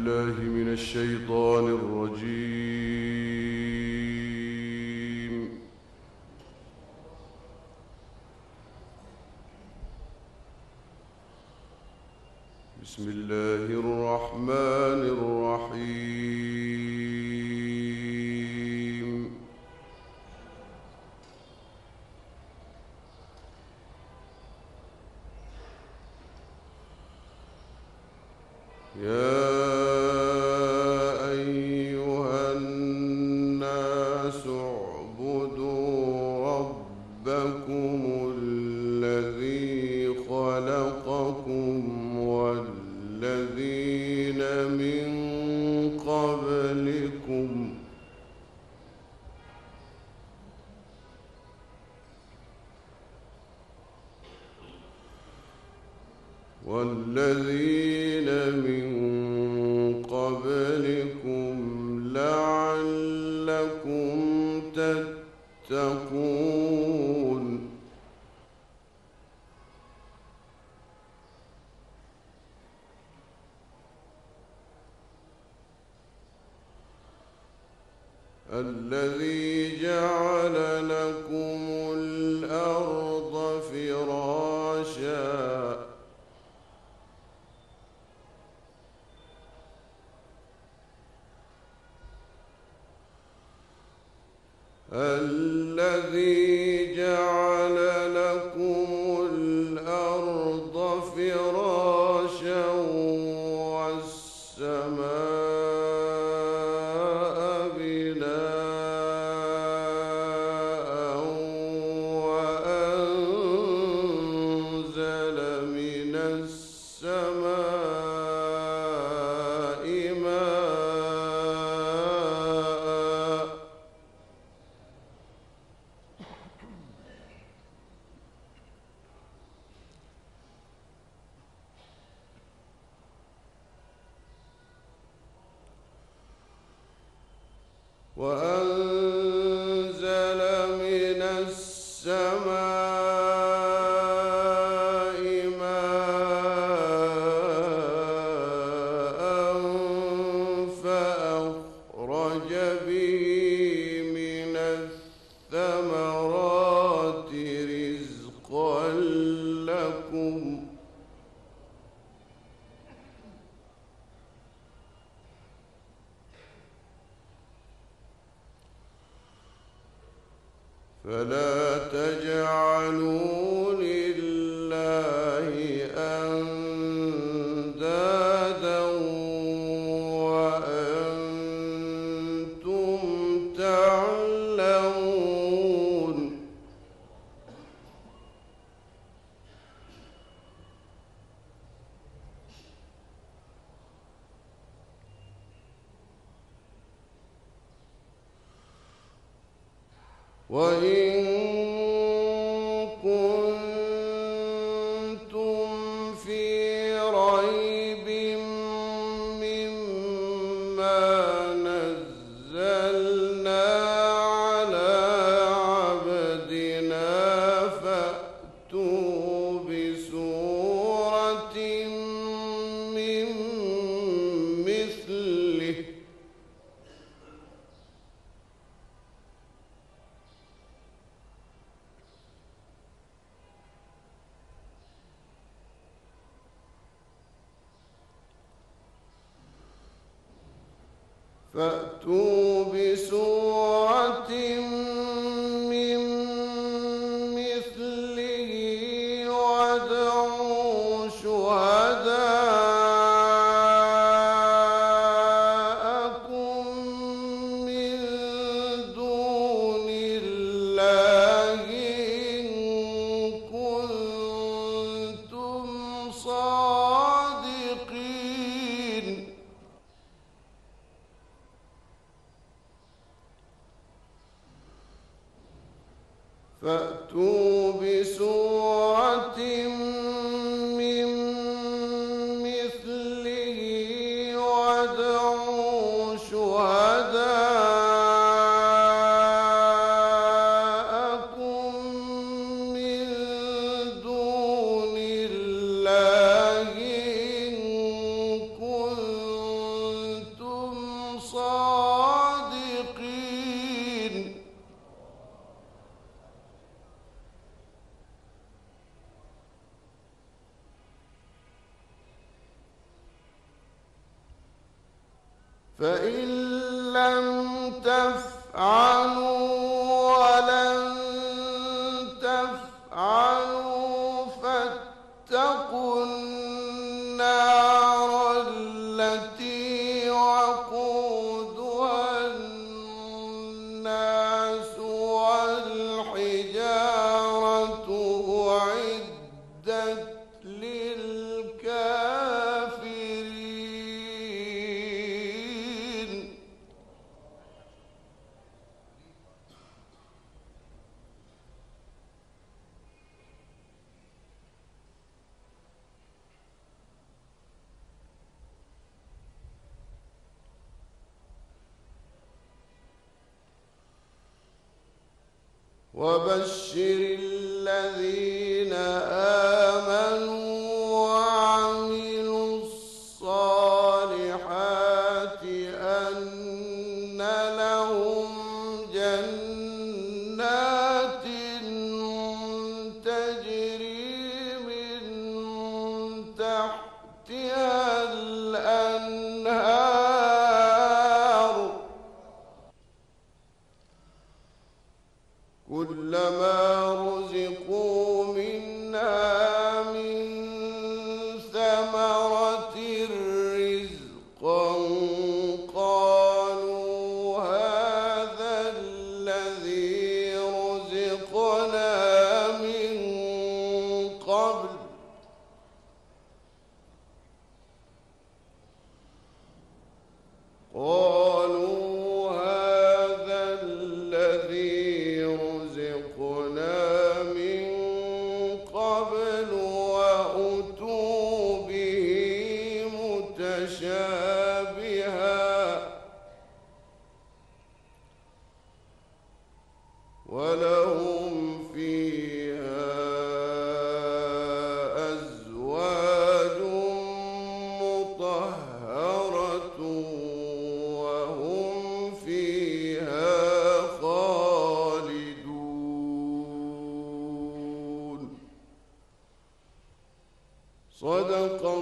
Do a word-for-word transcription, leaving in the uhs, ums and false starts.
بالله من الشيطان الرجيم. بسم الله الرحمن الرحيم. يا أيها الناس اعبدوا ربكم الذي خلقكم والذين من قبلكم والذين من قبلكم لعلكم تتقون. الذي جعل لكم الأرض فراشا الذي جعل لكم الأرض فراشا والسماء بناء وأنزل من السماء ماء وأنزل من السماء ماء فأخرج به من الثمرات رزقا لكم فلا تجعلوا لله أندادا وأنتم تعلمون. وإن كنتم في ريب مما نزلنا على عبدنا فأتوا بسورة من مثله فأتوا بسورة من مثله وادعوا شهداءكم من دون الله إن كنتم صادقين. فأتوا بسورة من مثله وادعوا شهداءكم من دون الله إن كنتم فإن لم تفعلوا ولن تفعلوا فاتقوا النار التي وقودها الناس والحجارة أعدت للكافرين. وبشر الذين آمنوا وعملوا الصالحات أن لهم جنات تجري من تحتها الأنهار كلما رزقوا منها من ثمرة رزقا قالوا هذا الذي رزقنا من قبل قالوا هذا الذي رزقنا من قبل وأتوا به متشابها ولهم فيها أزواج مطهرة وهم فيها خالدون. صدق